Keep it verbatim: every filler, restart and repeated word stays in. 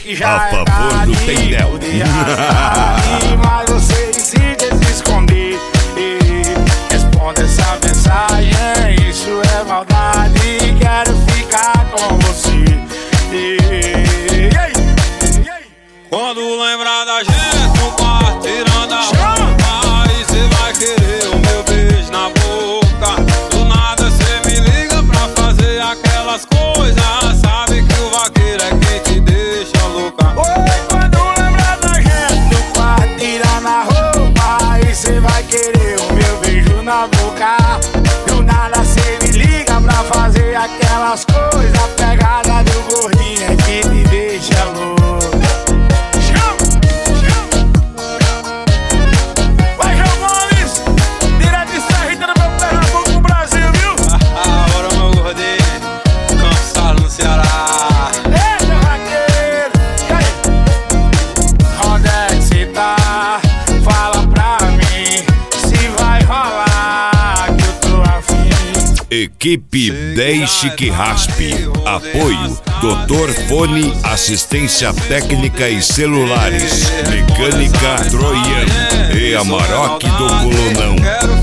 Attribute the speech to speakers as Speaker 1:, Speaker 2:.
Speaker 1: que já
Speaker 2: a favor do Tendel.
Speaker 1: Mas você decide se esconder. Responda essa mensagem, isso é maldade. Quero ficar com você.
Speaker 3: Quando lembrar da gente no quarto, tirando a roupa, aí cê vai querer o meu beijo na boca. Do nada cê me liga pra fazer aquelas coisas. Sabe que o vaqueiro é quem te deixa louca.
Speaker 1: Oi, quando lembrar da gente no quarto, tirando a roupa, aí cê vai querer o meu beijo na boca. Do nada cê me liga pra fazer aquelas coisas. A pegada do gordinho é que te deixa louco.
Speaker 2: Equipe Deixe que Raspe. Apoio doutor Fone, assistência técnica e celulares. Mecânica Troiano e Amarok do Colonão.